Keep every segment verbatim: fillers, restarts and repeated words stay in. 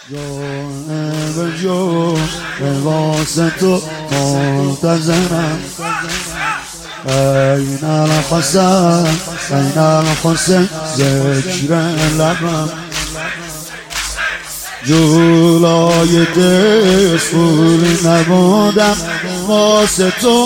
جان به جان واسه تو منتظرم. این الحسن این الحسین ذکر لبم، جولای دستوری نبودم واسه تو،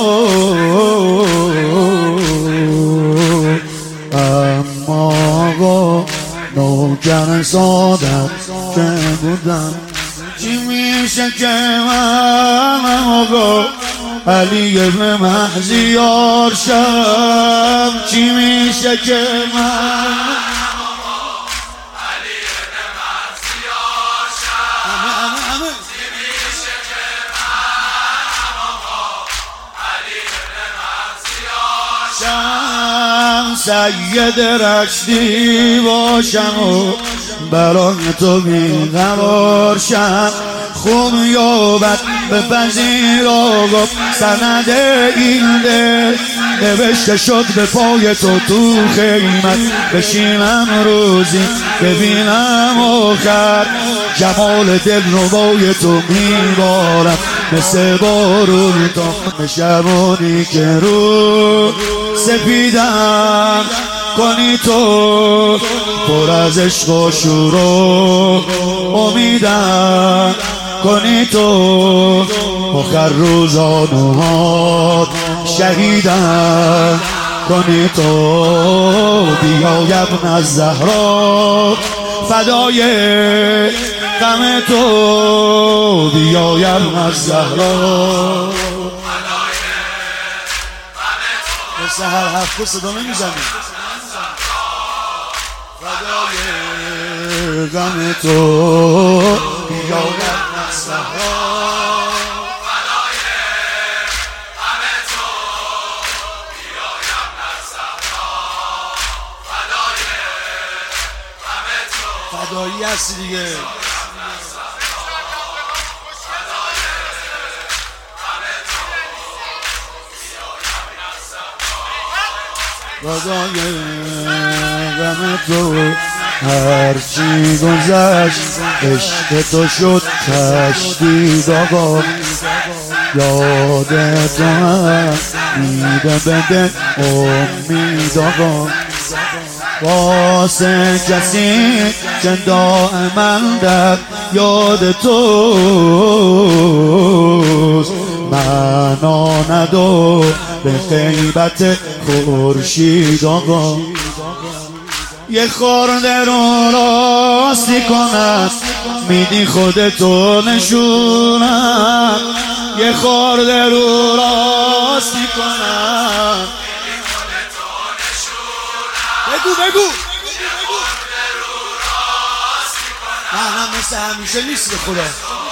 اما آقا نوکر سادت که بودم. چی میشه که من آقا علی ابن مهدیار شم؟ چی میشه که من سید رشدی باشم و برای تو بیقرار شم؟ خوب یابد به پذیر آقا سند این دل، نوشته شد به پای تو تو خیمت، بشینم روزی ببینم آخر جمال دل ربای تو میبارم مثل بارون تا شبانی که رو سپیدم کنی تو، پر از عشق و شور و امیدم کنی تو، آخر روزانوهات شهیدم کنی تو. بیای ابن الزهرا فدای غم تو، بیای ابن الزهرا مثل هر هفته صدا نمیزنی. فدای غم تو بیای ابن الزهرا، فدای غم تو بیای ابن الزهرا، فدای غم تو. فدایی هستی دیگه. فدای غم تو هرچی گذشت عشق تو شد تشدید آقا، یاد تو هم میده بده امید آقا، واسه کسی که دائما در یاد توست، معنا ندو به غیبت خورشید آقا. یه خورده رو راستی کنم میدی خودتو نشونم، یه خورده رو راستی کنم بگو بگو نه نه مثل همیشه نیست به خدا.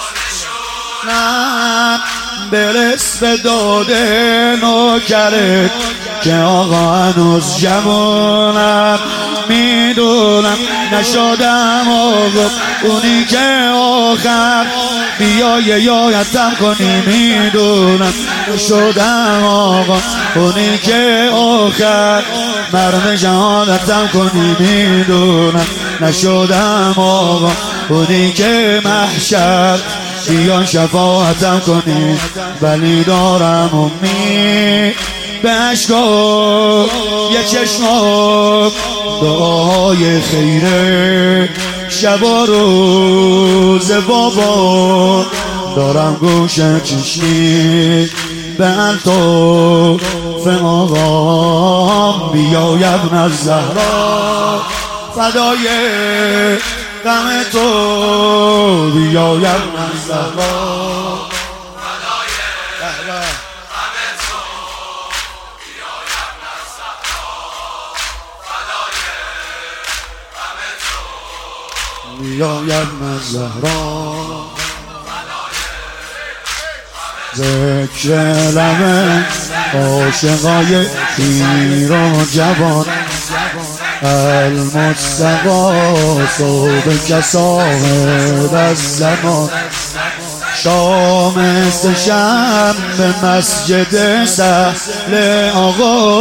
نه برس به داده نوکرت که آقا هنوز جوانم، میدونم نشدم آقا اونی که آخر بیای یادم کنی، میدونم نشدم آقا اونی که آخر مرم شهادتم کنی، میدونم نشدم آقا اونی که محشر بیا شفاعتم کنی، ولی دارم امید به عشقا یه چشمام دعای خیره شب و روز بابا، دارم گوش چشمی به الطاف آقام. بیای ابن الزهرا فدای غم تو، بیای ابن الزهرا فدای غم تو، بیای ابن الزهرا فدای غم تو، بیای ابن الزهرا ذکر لب عاشقای پیر و جوان، المصطفی صبح که صاحب الزمان، شام سه‌شنبه به مسجد سهل آقا،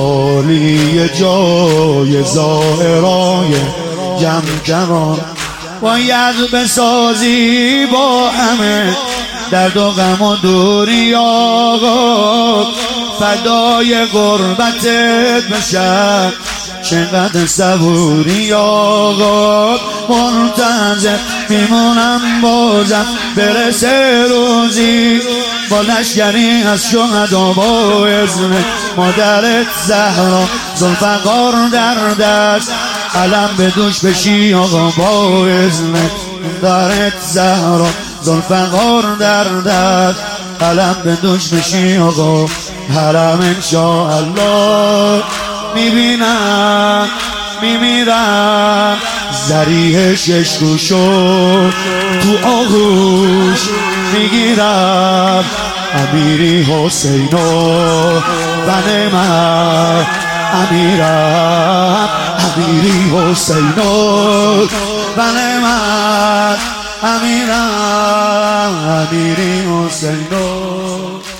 خالی جای زائرای جمجمان، باید بسازی با همه درد و غم و دوری آقا، فدای غربتت بشم چقدر صبوری آقا، منتظر میمونم بازم برسه روزی با لشگری از شهدا با اذن مادرت زهرا، ذوالفقار در دست علم به دوش بشی آقا با اذن مادرت زهرا، ذوالفقار در دست علم به دوش بشی آقا، حرم انشاءالله میبینم میمیرم زریح شش گوشو تو آغوش میگیرم، امیری حسینو بن من امیرم، امیری حسینو بن من امیرم، امیری حسینو